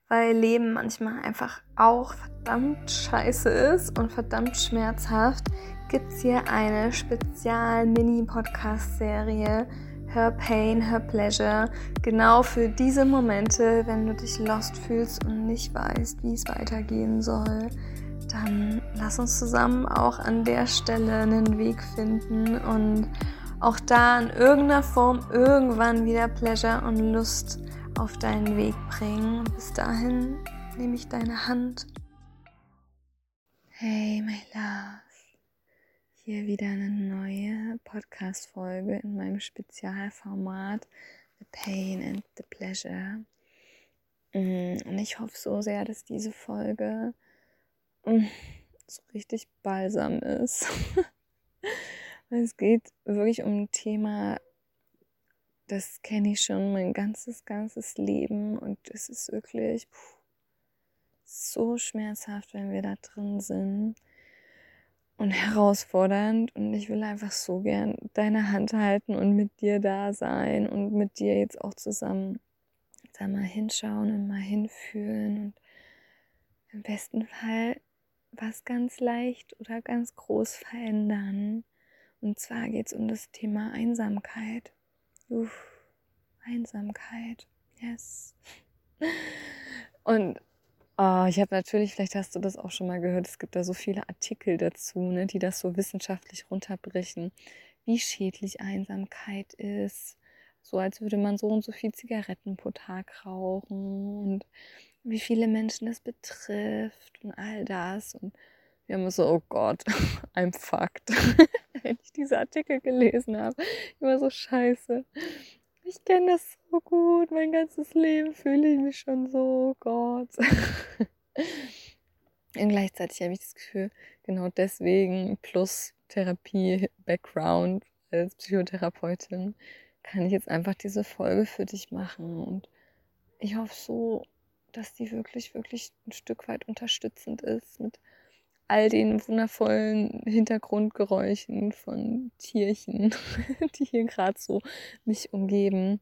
weil Leben manchmal einfach auch verdammt scheiße ist und verdammt schmerzhaft, gibt es hier eine Spezial-Mini-Podcast-Serie Her Pain, Her Pleasure, genau für diese Momente, wenn du dich lost fühlst und nicht weißt, wie es weitergehen soll. Dann lass uns zusammen auch an der Stelle einen Weg finden und auch da in irgendeiner Form irgendwann wieder Pleasure und Lust auf deinen Weg bringen. Bis dahin nehme ich deine Hand. Hey, my love. Hier wieder eine neue Podcast-Folge in meinem Spezialformat The Pain and the Pleasure. Und ich hoffe so sehr, dass diese Folge so richtig balsam ist. Es geht wirklich um ein Thema, das kenne ich schon mein ganzes Leben und es ist wirklich so schmerzhaft, wenn wir da drin sind und herausfordernd und ich will einfach so gern deine Hand halten und mit dir da sein und mit dir jetzt auch zusammen da mal hinschauen und mal hinfühlen und im besten Fall was ganz leicht oder ganz groß verändern. Und zwar geht es um das Thema Einsamkeit. Einsamkeit, yes. Und ich habe natürlich, vielleicht hast du das auch schon mal gehört, es gibt da so viele Artikel dazu, ne, die das so wissenschaftlich runterbrechen, wie schädlich Einsamkeit ist, so als würde man so und so viel Zigaretten pro Tag rauchen und wie viele Menschen das betrifft und all das. Und wir haben so, oh Gott, I'm fucked, wenn ich diese Artikel gelesen habe. Ich war so scheiße. Ich kenne das so gut, mein ganzes Leben fühle ich mich schon so, oh Gott. Und gleichzeitig habe ich das Gefühl, genau deswegen plus Therapie-Background als Psychotherapeutin kann ich jetzt einfach diese Folge für dich machen. Und ich hoffe so, dass die wirklich ein Stück weit unterstützend ist mit all den wundervollen Hintergrundgeräuschen von Tierchen, die hier gerade so mich umgeben.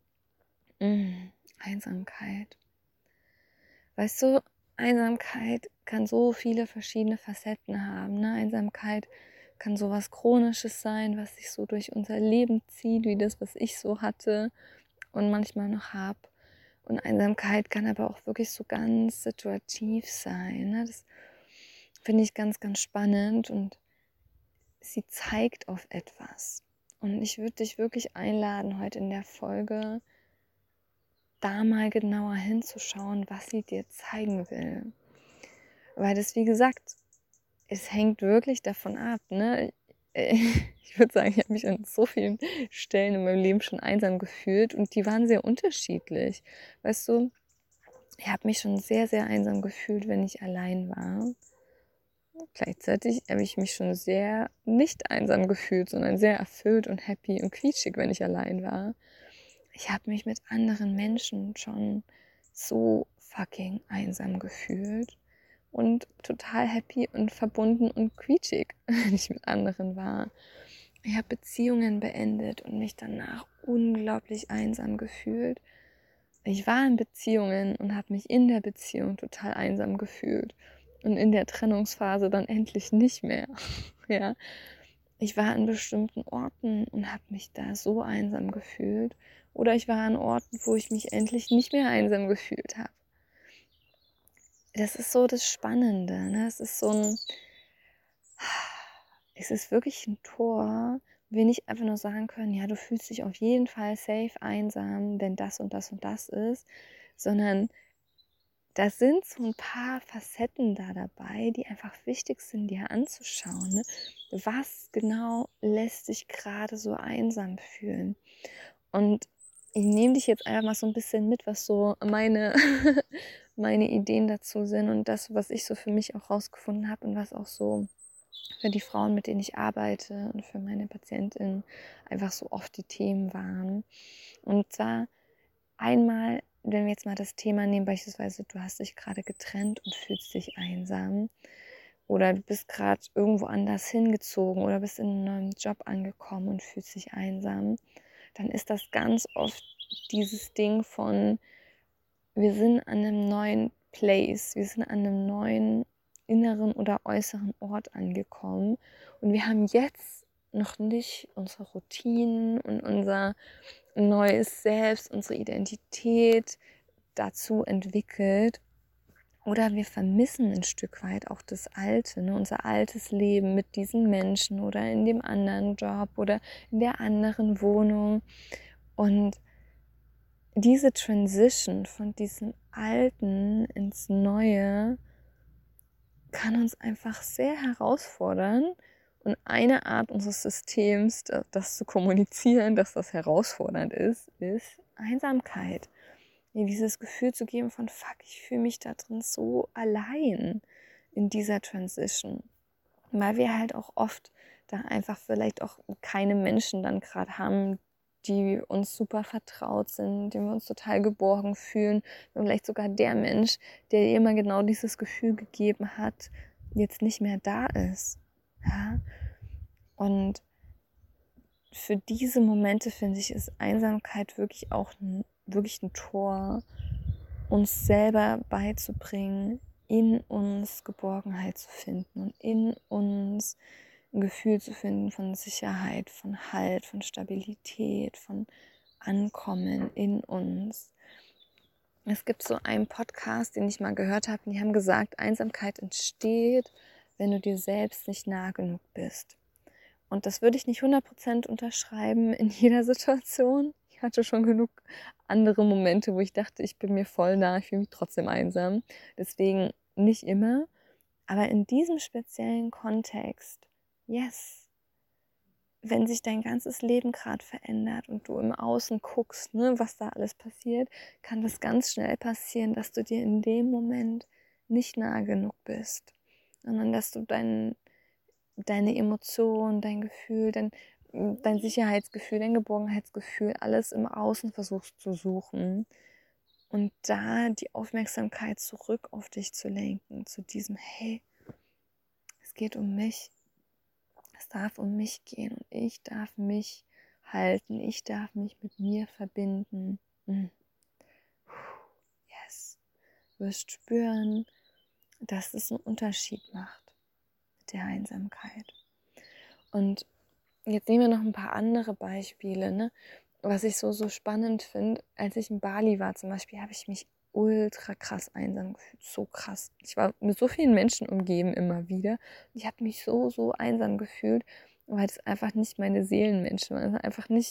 Einsamkeit. Weißt du, Einsamkeit kann so viele verschiedene Facetten haben. Ne? Einsamkeit kann so was Chronisches sein, was sich so durch unser Leben zieht, wie das, was ich so hatte und manchmal noch habe. Und Einsamkeit kann aber auch wirklich so ganz situativ sein. Ne? Das finde ich ganz spannend und sie zeigt auf etwas. Und ich würde dich wirklich einladen, heute in der Folge da mal genauer hinzuschauen, was sie dir zeigen will. Weil das, wie gesagt, es hängt wirklich davon ab. Ne? Ich würde sagen, ich habe mich an so vielen Stellen in meinem Leben schon einsam gefühlt und die waren sehr unterschiedlich. Weißt du, ich habe mich schon sehr einsam gefühlt, wenn ich allein war. Gleichzeitig habe ich mich schon sehr nicht einsam gefühlt, sondern sehr erfüllt und happy und quietschig, wenn ich allein war. Ich habe mich mit anderen Menschen schon so fucking einsam gefühlt und total happy und verbunden und quietschig, wenn ich mit anderen war. Ich habe Beziehungen beendet und mich danach unglaublich einsam gefühlt. Ich war in Beziehungen und habe mich in der Beziehung total einsam gefühlt und in der Trennungsphase dann endlich nicht mehr. Ja. Ich war an bestimmten Orten und habe mich da so einsam gefühlt. Oder ich war an Orten, wo ich mich endlich nicht mehr einsam gefühlt habe. Das ist so das Spannende. Ne? Es ist wirklich ein Tor, wir nicht einfach nur sagen können, ja, du fühlst dich auf jeden Fall safe einsam, wenn das und das und das ist, sondern da sind so ein paar Facetten da dabei, die einfach wichtig sind, dir anzuschauen. Ne? Was genau lässt dich gerade so einsam fühlen? Und ich nehme dich jetzt einfach mal so ein bisschen mit, was so meine Ideen dazu sind und das, was ich so für mich auch rausgefunden habe und was auch so für die Frauen, mit denen ich arbeite und für meine Patientinnen einfach so oft die Themen waren. Und zwar einmal, wenn wir jetzt mal das Thema nehmen, beispielsweise du hast dich gerade getrennt und fühlst dich einsam oder du bist gerade irgendwo anders hingezogen oder bist in einem neuen Job angekommen und fühlst dich einsam, dann ist das ganz oft dieses Ding von, wir sind an einem neuen place, wir sind an einem neuen inneren oder äußeren Ort angekommen und wir haben jetzt noch nicht unsere Routinen und unser neues Selbst, unsere Identität dazu entwickelt. Oder wir vermissen ein Stück weit auch das Alte, ne? Unser altes Leben mit diesen Menschen oder in dem anderen Job oder in der anderen Wohnung. Und diese Transition von diesem Alten ins Neue kann uns einfach sehr herausfordern. Und eine Art unseres Systems, das zu kommunizieren, dass das herausfordernd ist Einsamkeit. Mir dieses Gefühl zu geben von, fuck, ich fühle mich da drin so allein in dieser Transition. Weil wir halt auch oft da einfach vielleicht auch keine Menschen dann gerade haben, die uns super vertraut sind, denen wir uns total geborgen fühlen. Und vielleicht sogar der Mensch, der dir immer genau dieses Gefühl gegeben hat, jetzt nicht mehr da ist. Ja? Und für diese Momente, finde ich, ist Einsamkeit wirklich auch wirklich ein Tor, uns selber beizubringen, in uns Geborgenheit zu finden und in uns ein Gefühl zu finden von Sicherheit, von Halt, von Stabilität, von Ankommen in uns. Es gibt so einen Podcast, den ich mal gehört habe, und die haben gesagt, Einsamkeit entsteht, wenn du dir selbst nicht nah genug bist. Und das würde ich nicht 100% unterschreiben in jeder Situation. Ich hatte schon genug andere Momente, wo ich dachte, ich bin mir voll nah, ich fühle mich trotzdem einsam. Deswegen nicht immer. Aber in diesem speziellen Kontext, yes, wenn sich dein ganzes Leben gerade verändert und du im Außen guckst, ne, was da alles passiert, kann das ganz schnell passieren, dass du dir in dem Moment nicht nah genug bist, sondern dass du deine Emotionen, dein Gefühl, dein Sicherheitsgefühl, dein Geborgenheitsgefühl, alles im Außen versuchst zu suchen und da die Aufmerksamkeit zurück auf dich zu lenken, zu diesem, hey, es geht um mich, es darf um mich gehen und ich darf mich halten, ich darf mich mit mir verbinden. Yes, du wirst spüren, dass es einen Unterschied macht mit der Einsamkeit. Und jetzt nehmen wir noch ein paar andere Beispiele, ne? Was ich so spannend finde, als ich in Bali war zum Beispiel, habe ich mich ultra krass einsam gefühlt, so krass. Ich war mit so vielen Menschen umgeben immer wieder. Ich habe mich so einsam gefühlt, weil es einfach nicht meine Seelenmenschen waren, also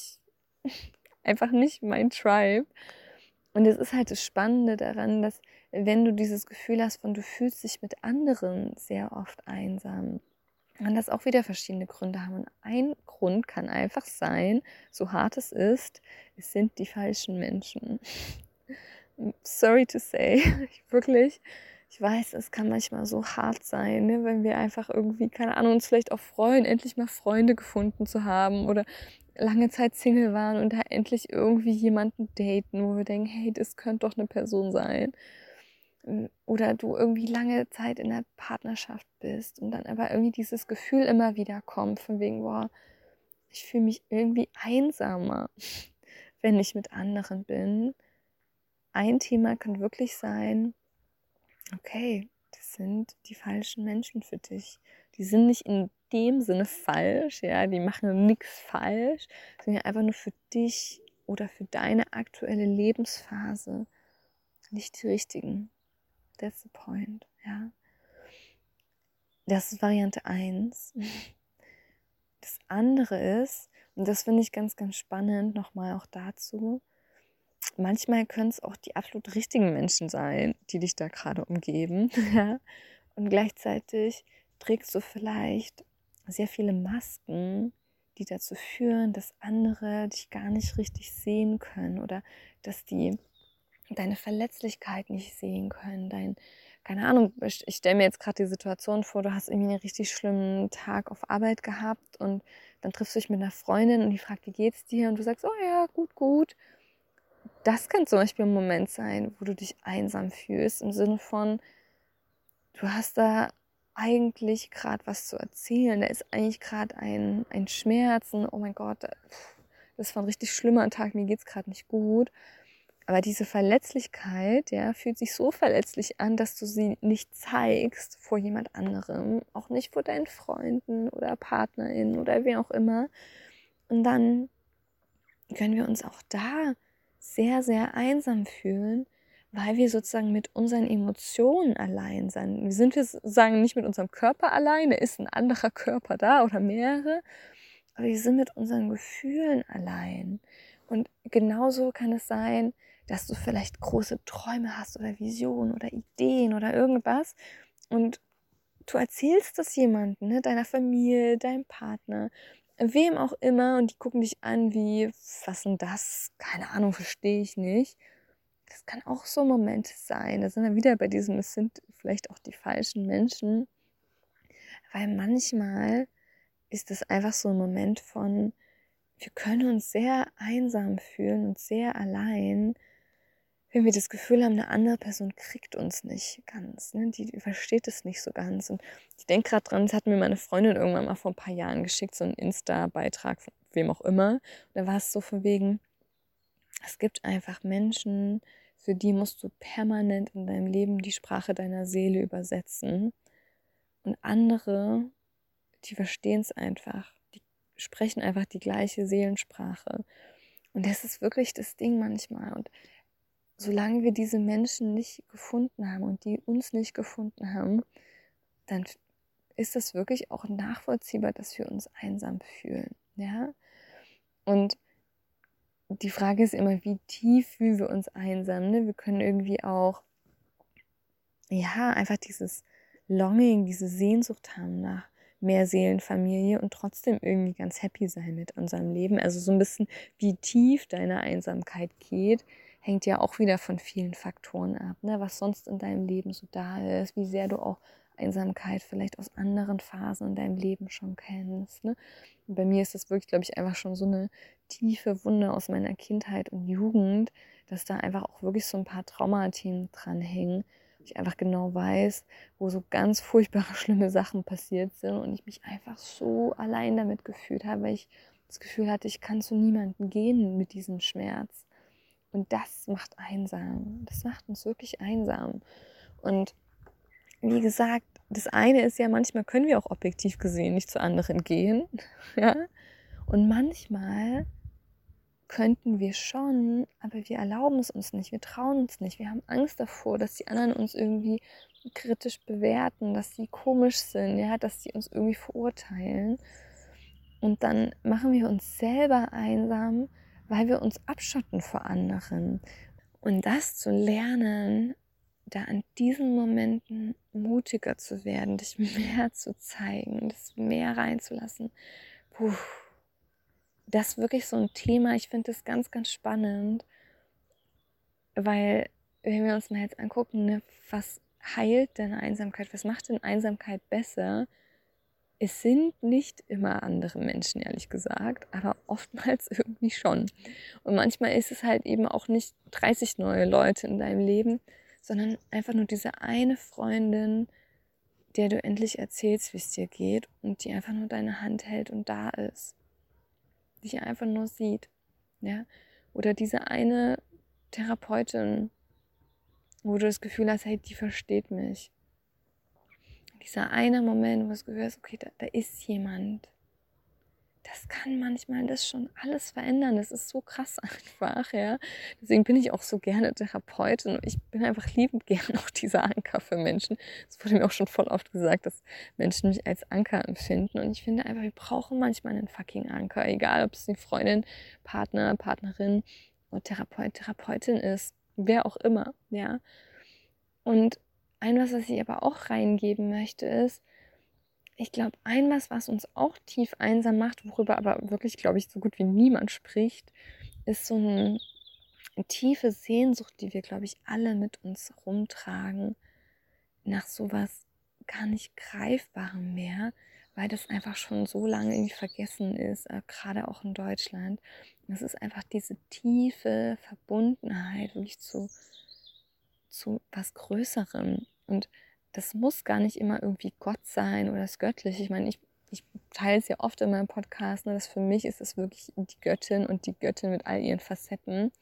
einfach nicht mein Tribe. Und es ist halt das Spannende daran, dass wenn du dieses Gefühl hast von, du fühlst dich mit anderen sehr oft einsam, kann das auch wieder verschiedene Gründe haben. Und ein Grund kann einfach sein, so hart es ist, es sind die falschen Menschen. Sorry to say, wirklich. Ich weiß, es kann manchmal so hart sein, ne, wenn wir einfach irgendwie, keine Ahnung, uns vielleicht auch freuen, endlich mal Freunde gefunden zu haben oder lange Zeit Single waren und da endlich irgendwie jemanden daten, wo wir denken, hey, das könnte doch eine Person sein. Oder du irgendwie lange Zeit in der Partnerschaft bist und dann aber irgendwie dieses Gefühl immer wieder kommt, von wegen, boah, ich fühle mich irgendwie einsamer, wenn ich mit anderen bin. Ein Thema kann wirklich sein, okay, das sind die falschen Menschen für dich. Die sind nicht in dem Sinne falsch, ja, die machen nichts falsch, sondern einfach nur für dich oder für deine aktuelle Lebensphase nicht die richtigen. That's the point, ja. Das ist Variante 1. Das andere ist, und das finde ich ganz, ganz spannend, nochmal auch dazu, manchmal können es auch die absolut richtigen Menschen sein, die dich da gerade umgeben. Ja? Und gleichzeitig trägst du vielleicht sehr viele Masken, die dazu führen, dass andere dich gar nicht richtig sehen können oder dass die deine Verletzlichkeit nicht sehen können, keine Ahnung, ich stelle mir jetzt gerade die Situation vor, du hast irgendwie einen richtig schlimmen Tag auf Arbeit gehabt und dann triffst du dich mit einer Freundin und die fragt, wie geht's dir? Und du sagst, oh ja, gut. Das kann zum Beispiel ein Moment sein, wo du dich einsam fühlst, im Sinne von, du hast da eigentlich gerade was zu erzählen, da ist eigentlich gerade ein Schmerzen, oh mein Gott, das war ein richtig schlimmer Tag, mir geht's gerade nicht gut. Aber diese Verletzlichkeit, ja, fühlt sich so verletzlich an, dass du sie nicht zeigst vor jemand anderem, auch nicht vor deinen Freunden oder PartnerInnen oder wer auch immer. Und dann können wir uns auch da sehr, sehr einsam fühlen, weil wir sozusagen mit unseren Emotionen allein sind. Wir sind sozusagen nicht mit unserem Körper allein, da ist ein anderer Körper da oder mehrere, aber wir sind mit unseren Gefühlen allein. Und genauso kann es sein, dass du vielleicht große Träume hast oder Visionen oder Ideen oder irgendwas und du erzählst das jemandem, ne, deiner Familie, deinem Partner, wem auch immer, und die gucken dich an wie, was denn das? Keine Ahnung, verstehe ich nicht. Das kann auch so Momente sein. Da sind wir wieder bei diesem, es sind vielleicht auch die falschen Menschen, weil manchmal ist es einfach so ein Moment von, wir können uns sehr einsam fühlen und sehr allein, wenn wir das Gefühl haben, eine andere Person kriegt uns nicht ganz, ne? Die versteht es nicht so ganz. Und ich denke gerade dran, das hat mir meine Freundin irgendwann mal vor ein paar Jahren geschickt, so einen Insta-Beitrag von wem auch immer. Und da war es so von wegen, es gibt einfach Menschen, für die musst du permanent in deinem Leben die Sprache deiner Seele übersetzen. Und andere, die verstehen es einfach. Die sprechen einfach die gleiche Seelensprache. Und das ist wirklich das Ding manchmal. Und solange wir diese Menschen nicht gefunden haben und die uns nicht gefunden haben, dann ist das wirklich auch nachvollziehbar, dass wir uns einsam fühlen. Ja? Und die Frage ist immer, wie tief fühlen wir uns einsam? Ne? Wir können irgendwie auch, ja, einfach dieses Longing, diese Sehnsucht haben nach mehr Seelenfamilie und trotzdem irgendwie ganz happy sein mit unserem Leben. Also so ein bisschen, wie tief deine Einsamkeit geht, hängt ja auch wieder von vielen Faktoren ab, ne? Was sonst in deinem Leben so da ist, wie sehr du auch Einsamkeit vielleicht aus anderen Phasen in deinem Leben schon kennst. Ne? Und bei mir ist das wirklich, glaube ich, einfach schon so eine tiefe Wunde aus meiner Kindheit und Jugend, dass da einfach auch wirklich so ein paar Traumathemen dranhängen. Ich einfach genau weiß, wo so ganz furchtbare, schlimme Sachen passiert sind und ich mich einfach so allein damit gefühlt habe, weil ich das Gefühl hatte, ich kann zu niemandem gehen mit diesem Schmerz. Und das macht einsam. Das macht uns wirklich einsam. Und wie gesagt, das eine ist ja, manchmal können wir auch objektiv gesehen nicht zu anderen gehen. Ja? Und manchmal könnten wir schon, aber wir erlauben es uns nicht, wir trauen uns nicht, wir haben Angst davor, dass die anderen uns irgendwie kritisch bewerten, dass sie komisch sind, ja, dass sie uns irgendwie verurteilen. Und dann machen wir uns selber einsam, weil wir uns abschotten vor anderen. Und das zu lernen, da an diesen Momenten mutiger zu werden, dich mehr zu zeigen, das mehr reinzulassen. Puh, das ist wirklich so ein Thema. Ich finde das ganz, ganz spannend, weil wenn wir uns mal jetzt angucken, ne, was heilt denn Einsamkeit, was macht denn Einsamkeit besser? Es sind nicht immer andere Menschen, ehrlich gesagt, aber oftmals irgendwie schon. Und manchmal ist es halt eben auch nicht 30 neue Leute in deinem Leben, sondern einfach nur diese eine Freundin, der du endlich erzählst, wie es dir geht und die einfach nur deine Hand hält und da ist. Dich einfach nur sieht. Ja? Oder diese eine Therapeutin, wo du das Gefühl hast, hey, die versteht mich. Dieser eine Moment, wo du das Gefühl hast, okay, da ist jemand. Das kann manchmal das schon alles verändern. Das ist so krass einfach, ja. Deswegen bin ich auch so gerne Therapeutin. Ich bin einfach liebend gerne auch dieser Anker für Menschen. Es wurde mir auch schon voll oft gesagt, dass Menschen mich als Anker empfinden. Und ich finde einfach, wir brauchen manchmal einen fucking Anker. Egal, ob es eine Freundin, Partner, Partnerin oder Therapeut, Therapeutin ist. Wer auch immer, ja. Und was ich aber auch reingeben möchte, ist, ich glaube, was uns auch tief einsam macht, worüber aber wirklich, glaube ich, so gut wie niemand spricht, ist so eine tiefe Sehnsucht, die wir, glaube ich, alle mit uns rumtragen, nach sowas gar nicht Greifbarem mehr, weil das einfach schon so lange irgendwie vergessen ist, gerade auch in Deutschland. Das ist einfach diese tiefe Verbundenheit wirklich zu was Größerem. Und das muss gar nicht immer irgendwie Gott sein oder das Göttliche. Ich meine, ich teile es ja oft in meinem Podcast, ne, dass für mich ist es wirklich die Göttin und die Göttin mit all ihren Facetten.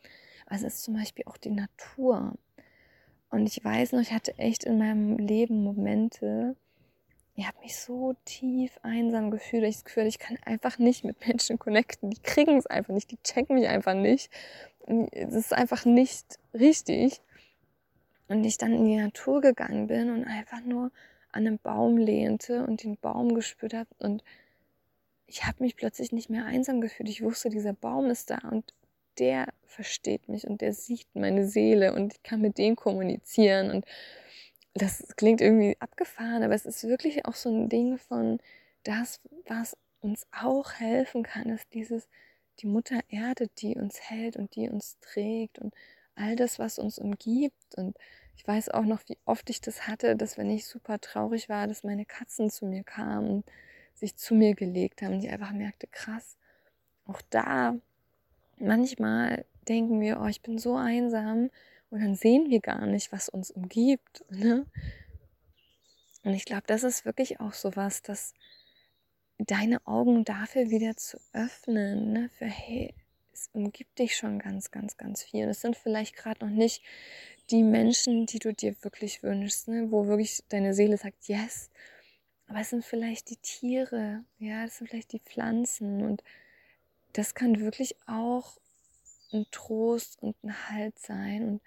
Also es ist zum Beispiel auch die Natur. Und ich weiß noch, ich hatte echt in meinem Leben Momente, ich habe mich so tief einsam gefühlt. Ich das Gefühl, ich kann einfach nicht mit Menschen connecten. Die kriegen es einfach nicht, die checken mich einfach nicht. Es ist einfach nicht richtig. Und ich dann in die Natur gegangen bin und einfach nur an einem Baum lehnte und den Baum gespürt habe. Und ich habe mich plötzlich nicht mehr einsam gefühlt. Ich wusste, dieser Baum ist da und der versteht mich und der sieht meine Seele und ich kann mit dem kommunizieren. Und das klingt irgendwie abgefahren, aber es ist wirklich auch so ein Ding von das, was uns auch helfen kann, ist die Mutter Erde, die uns hält und die uns trägt und all das, was uns umgibt. Und ich weiß auch noch, wie oft ich das hatte, dass wenn ich super traurig war, dass meine Katzen zu mir kamen und sich zu mir gelegt haben und ich einfach merkte, krass, auch da manchmal denken wir, oh, ich bin so einsam und dann sehen wir gar nicht, was uns umgibt. Ne? Und ich glaube, das ist wirklich auch so was, dass deine Augen dafür wieder zu öffnen, ne? Für hey, es umgibt dich schon ganz, ganz, ganz viel. Und es sind vielleicht gerade noch nicht die Menschen, die du dir wirklich wünschst, ne? Wo wirklich deine Seele sagt, yes. Aber es sind vielleicht die Tiere, ja, es sind vielleicht die Pflanzen. Und das kann wirklich auch ein Trost und ein Halt sein. Und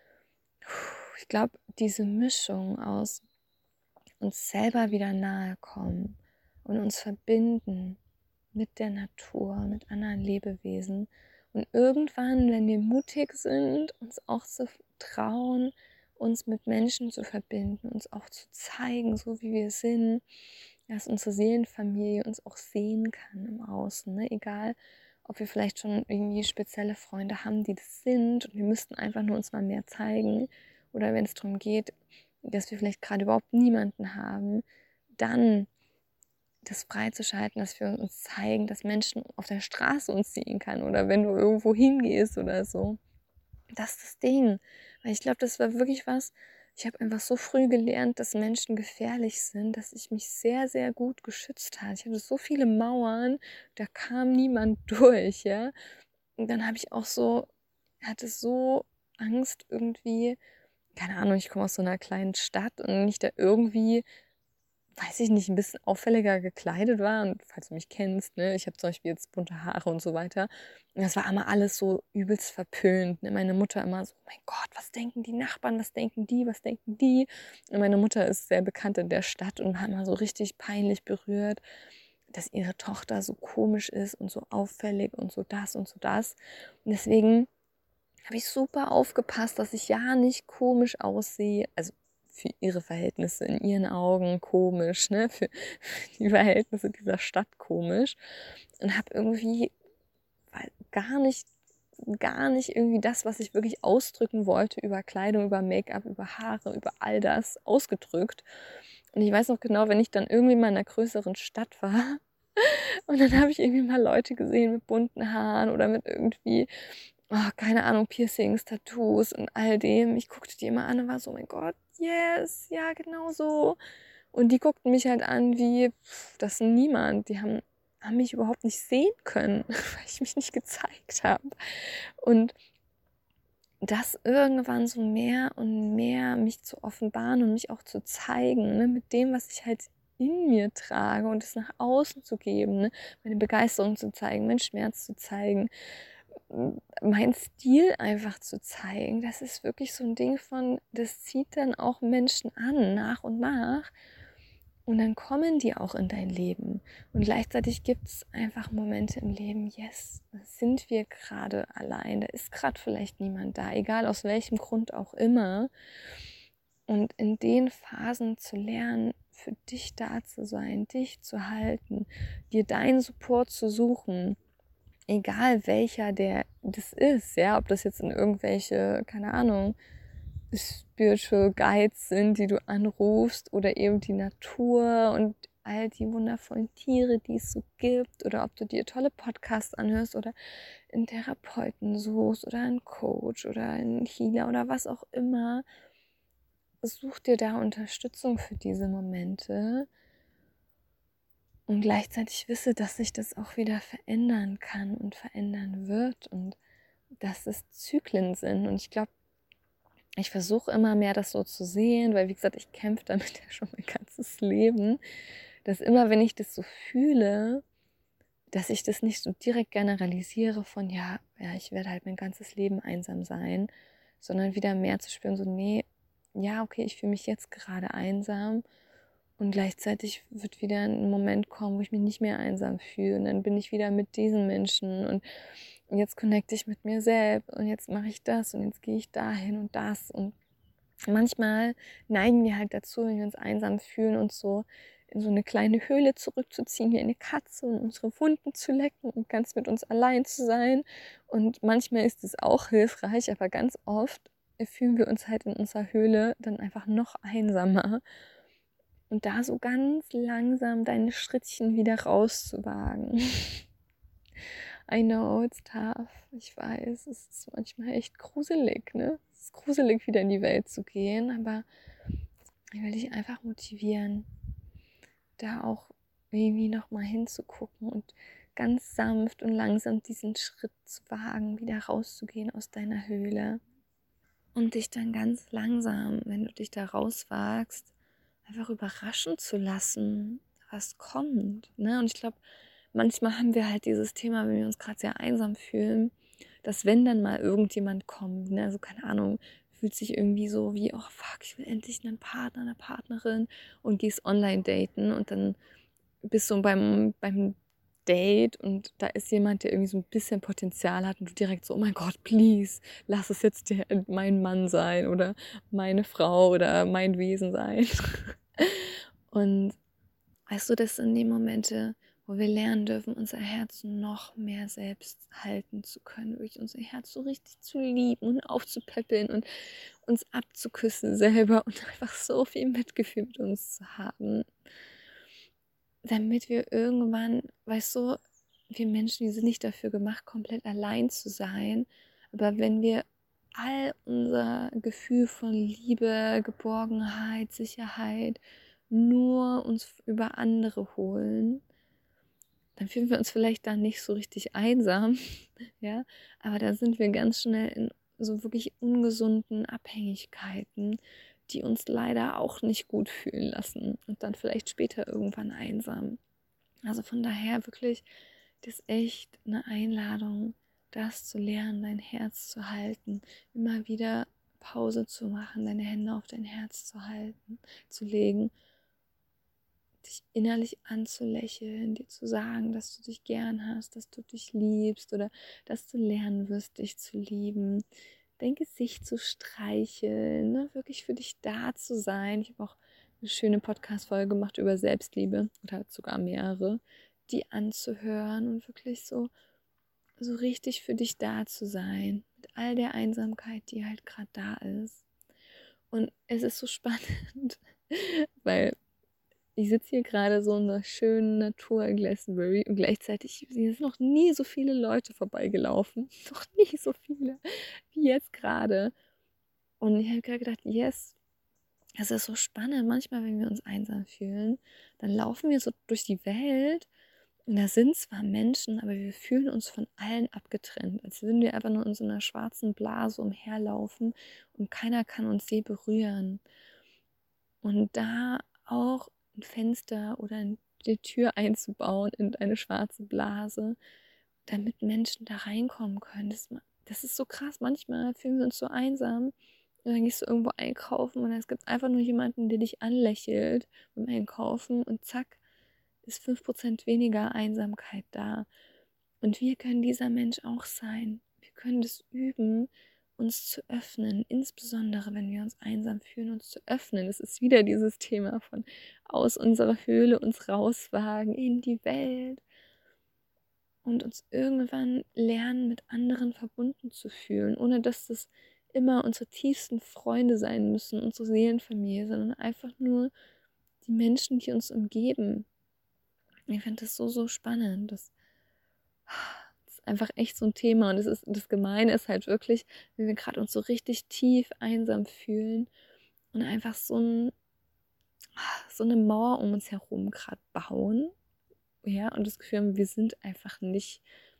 ich glaube, diese Mischung aus uns selber wieder nahe kommen und uns verbinden mit der Natur, mit anderen Lebewesen. Und irgendwann, wenn wir mutig sind, uns auch zu trauen, uns mit Menschen zu verbinden, uns auch zu zeigen, so wie wir sind, dass unsere Seelenfamilie uns auch sehen kann im Außen. Ne? Egal, ob wir vielleicht schon irgendwie spezielle Freunde haben, die das sind und wir müssten einfach nur uns mal mehr zeigen. Oder wenn es darum geht, dass wir vielleicht gerade überhaupt niemanden haben, dann das freizuschalten, dass wir uns zeigen, dass Menschen auf der Straße uns sehen kann oder wenn du irgendwo hingehst oder so. Das ist das Ding. Weil ich glaube, das war wirklich was, ich habe einfach so früh gelernt, dass Menschen gefährlich sind, dass ich mich sehr, sehr gut geschützt habe. Ich hatte so viele Mauern, da kam niemand durch, ja. Und dann habe ich auch so, hatte so Angst irgendwie, keine Ahnung, ich komme aus so einer kleinen Stadt und mich da irgendwie, weiß ich nicht, ein bisschen auffälliger gekleidet war. Und falls du mich kennst, ne, ich habe zum Beispiel jetzt bunte Haare und so weiter. Und das war immer alles so übelst verpönt. Ne? Meine Mutter immer so, oh mein Gott, was denken die Nachbarn, was denken die, was denken die? Und meine Mutter ist sehr bekannt in der Stadt und war immer so richtig peinlich berührt, dass ihre Tochter so komisch ist und so auffällig und so das und so das. Und deswegen habe ich super aufgepasst, dass ich ja nicht komisch aussehe. Also für ihre Verhältnisse in ihren Augen komisch, ne? Für die Verhältnisse dieser Stadt komisch. Und habe irgendwie gar nicht irgendwie das, was ich wirklich ausdrücken wollte über Kleidung, über Make-up, über Haare, über all das ausgedrückt. Und ich weiß noch genau, wenn ich dann irgendwie mal in einer größeren Stadt war und dann habe ich irgendwie mal Leute gesehen mit bunten Haaren oder mit irgendwie keine Ahnung, Piercings, Tattoos und all dem. Ich guckte die immer an und war so, oh mein Gott, yes, ja, genau so. Und die guckten mich halt an wie, das ist niemand. Die haben mich überhaupt nicht sehen können, weil ich mich nicht gezeigt habe. Und das irgendwann so mehr und mehr mich zu offenbaren und mich auch zu zeigen, ne, mit dem, was ich halt in mir trage und es nach außen zu geben, ne, meine Begeisterung zu zeigen, meinen Schmerz zu zeigen, meinen Stil einfach zu zeigen. Das ist wirklich so ein Ding von, das zieht dann auch Menschen an, nach und nach. Und dann kommen die auch in dein Leben. Und gleichzeitig gibt es einfach Momente im Leben, yes, da sind wir gerade allein, da ist gerade vielleicht niemand da, egal aus welchem Grund auch immer. Und in den Phasen zu lernen, für dich da zu sein, dich zu halten, dir deinen Support zu suchen, egal welcher das ist, ja, ob das jetzt in irgendwelche, keine Ahnung, Spiritual Guides sind, die du anrufst oder eben die Natur und all die wundervollen Tiere, die es so gibt oder ob du dir tolle Podcasts anhörst oder einen Therapeuten suchst oder einen Coach oder einen Healer oder was auch immer. Such dir da Unterstützung für diese Momente und gleichzeitig wisse, dass sich das auch wieder verändern kann und verändern wird und dass es Zyklen sind. Und ich glaube, ich versuche immer mehr das so zu sehen, weil wie gesagt, ich kämpfe damit ja schon mein ganzes Leben, dass immer, wenn ich das so fühle, dass ich das nicht so direkt generalisiere von, ja, ich werde halt mein ganzes Leben einsam sein, sondern wieder mehr zu spüren, so, nee, ja, okay, ich fühle mich jetzt gerade einsam und gleichzeitig wird wieder ein Moment kommen, wo ich mich nicht mehr einsam fühle und dann bin ich wieder mit diesen Menschen und jetzt connecte ich mit mir selbst und jetzt mache ich das und jetzt gehe ich dahin und das und manchmal neigen wir halt dazu, wenn wir uns einsam fühlen, uns so in so eine kleine Höhle zurückzuziehen, wie eine Katze und unsere Wunden zu lecken und ganz mit uns allein zu sein. Und manchmal ist es auch hilfreich, aber ganz oft fühlen wir uns halt in unserer Höhle dann einfach noch einsamer. Und da so ganz langsam deine Schrittchen wieder rauszuwagen. I know, it's tough. Ich weiß, es ist manchmal echt gruselig, ne? Es ist gruselig, wieder in die Welt zu gehen, aber ich will dich einfach motivieren, da auch irgendwie nochmal hinzugucken und ganz sanft und langsam diesen Schritt zu wagen, wieder rauszugehen aus deiner Höhle und dich dann ganz langsam, wenn du dich da rauswagst, einfach überraschen zu lassen, was kommt. Ne? Und ich glaube, manchmal haben wir halt dieses Thema, wenn wir uns gerade sehr einsam fühlen, dass wenn dann mal irgendjemand kommt, ne, also keine Ahnung, fühlt sich irgendwie so wie, oh fuck, ich will endlich einen Partner, eine Partnerin und gehst online daten und dann bist du beim Date und da ist jemand, der irgendwie so ein bisschen Potenzial hat und du direkt so, oh mein Gott, please, lass es jetzt mein Mann sein oder meine Frau oder mein Wesen sein. Und weißt du, das sind die Momente, wo wir lernen dürfen, unser Herz noch mehr selbst halten zu können, wirklich unser Herz so richtig zu lieben und aufzupäppeln und uns abzuküssen selber und einfach so viel Mitgefühl mit uns zu haben, damit wir irgendwann, weißt du, wir Menschen, die sind nicht dafür gemacht, komplett allein zu sein, aber wenn wir all unser Gefühl von Liebe, Geborgenheit, Sicherheit nur uns über andere holen, dann fühlen wir uns vielleicht dann nicht so richtig einsam, ja, aber da sind wir ganz schnell in so wirklich ungesunden Abhängigkeiten, die uns leider auch nicht gut fühlen lassen und dann vielleicht später irgendwann einsam. Also von daher wirklich, das ist echt eine Einladung, das zu lernen, dein Herz zu halten, immer wieder Pause zu machen, deine Hände auf dein Herz zu halten, zu legen, dich innerlich anzulächeln, dir zu sagen, dass du dich gern hast, dass du dich liebst oder dass du lernen wirst, dich zu lieben, dein Gesicht zu streicheln, ne? Wirklich für dich da zu sein. Ich habe auch eine schöne Podcast-Folge gemacht über Selbstliebe oder sogar mehrere, die anzuhören und wirklich so richtig für dich da zu sein, mit all der Einsamkeit, die halt gerade da ist. Und es ist so spannend, weil ich sitze hier gerade so in der schönen Natur in Glastonbury und gleichzeitig sind noch nie so viele Leute vorbeigelaufen. Noch nie so viele wie jetzt gerade. Und ich habe gerade gedacht, yes, es ist so spannend. Manchmal, wenn wir uns einsam fühlen, dann laufen wir so durch die Welt und da sind zwar Menschen, aber wir fühlen uns von allen abgetrennt, als würden wir einfach nur in so einer schwarzen Blase umherlaufen und keiner kann uns je berühren. Und da auch ein Fenster oder die Tür einzubauen in eine schwarze Blase, damit Menschen da reinkommen können. Das ist so krass. Manchmal fühlen wir uns so einsam. Und dann gehst du irgendwo einkaufen und es gibt einfach nur jemanden, der dich anlächelt beim Einkaufen und zack, ist 5% weniger Einsamkeit da. Und wir können dieser Mensch auch sein. Wir können das üben, uns zu öffnen, insbesondere wenn wir uns einsam fühlen, uns zu öffnen. Es ist wieder dieses Thema von aus unserer Höhle uns rauswagen in die Welt und uns irgendwann lernen, mit anderen verbunden zu fühlen, ohne dass das immer unsere tiefsten Freunde sein müssen, unsere Seelenfamilie, sondern einfach nur die Menschen, die uns umgeben. Ich finde das so spannend. Das ist einfach echt so ein Thema und das Gemeine ist halt wirklich, wenn wir gerade uns so richtig tief einsam fühlen und einfach so eine Mauer um uns herum gerade bauen, ja, und das Gefühl haben, wir sind einfach nicht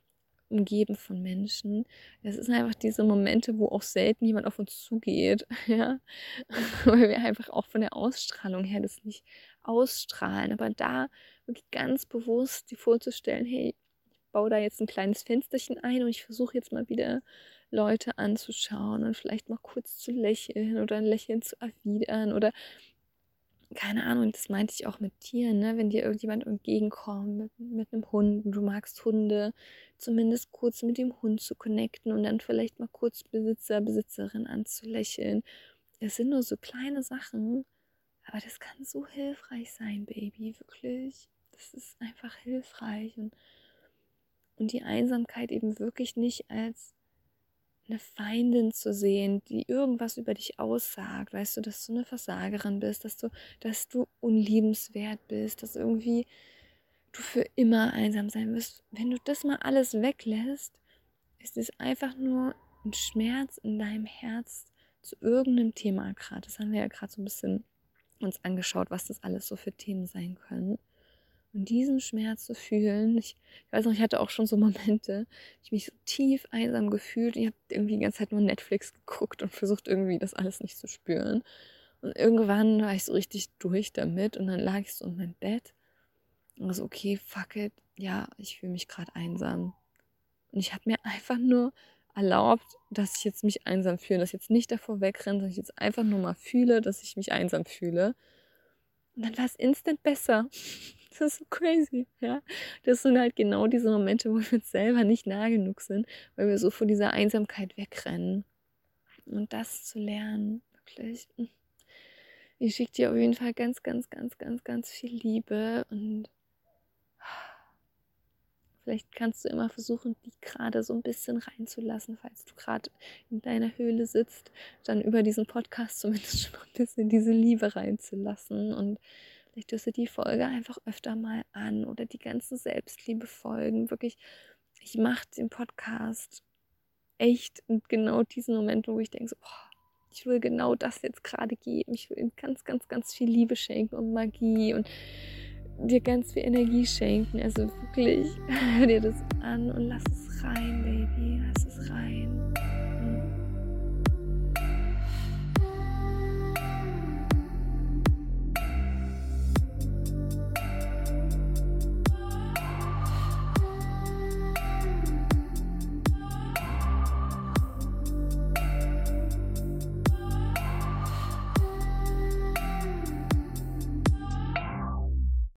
umgeben von Menschen. Es sind einfach diese Momente, wo auch selten jemand auf uns zugeht, ja, weil wir einfach auch von der Ausstrahlung her das nicht ausstrahlen. Aber da wirklich ganz bewusst die vorzustellen, hey, ich baue da jetzt ein kleines Fensterchen ein und ich versuche jetzt mal wieder Leute anzuschauen und vielleicht mal kurz zu lächeln oder ein Lächeln zu erwidern oder keine Ahnung, das meinte ich auch mit Tieren, ne? Wenn dir irgendjemand entgegenkommt mit einem Hund und du magst Hunde, zumindest kurz mit dem Hund zu connecten und dann vielleicht mal kurz Besitzer, Besitzerin anzulächeln. Es sind nur so kleine Sachen, aber das kann so hilfreich sein, Baby, wirklich. Das ist einfach hilfreich und die Einsamkeit eben wirklich nicht als eine Feindin zu sehen, die irgendwas über dich aussagt, weißt du, dass du eine Versagerin bist, dass du unliebenswert bist, dass irgendwie du für immer einsam sein wirst. Wenn du das mal alles weglässt, ist es einfach nur ein Schmerz in deinem Herz zu irgendeinem Thema gerade. Das haben wir ja gerade so ein bisschen uns angeschaut, was das alles so für Themen sein können. Und diesen Schmerz zu fühlen, ich weiß noch, ich hatte auch schon so Momente, ich mich so tief einsam gefühlt. Ich habe irgendwie die ganze Zeit nur Netflix geguckt und versucht irgendwie das alles nicht zu spüren. Und irgendwann war ich so richtig durch damit und dann lag ich so in meinem Bett und war so, okay, fuck it, ja, ich fühle mich gerade einsam. Und ich habe mir einfach nur erlaubt, dass ich jetzt mich einsam fühle, dass ich jetzt nicht davor wegrenne, sondern ich jetzt einfach nur mal fühle, dass ich mich einsam fühle. Und dann war es instant besser. Das ist so crazy, ja. Das sind halt genau diese Momente, wo wir uns selber nicht nah genug sind, weil wir so vor dieser Einsamkeit wegrennen. Und das zu lernen, wirklich. Ich schicke dir auf jeden Fall ganz, ganz, ganz, ganz, ganz viel Liebe und vielleicht kannst du immer versuchen, die gerade so ein bisschen reinzulassen, falls du gerade in deiner Höhle sitzt, dann über diesen Podcast zumindest schon ein bisschen diese Liebe reinzulassen. Und vielleicht hörst du die Folge einfach öfter mal an oder die ganzen Selbstliebe-Folgen. Wirklich, ich mache den Podcast echt in genau diesen Momenten, wo ich denke, so, ich will genau das jetzt gerade geben. Ich will ihm ganz, ganz, ganz viel Liebe schenken und Magie und dir ganz viel Energie schenken. Also wirklich, hör dir das an und lass es rein, Baby.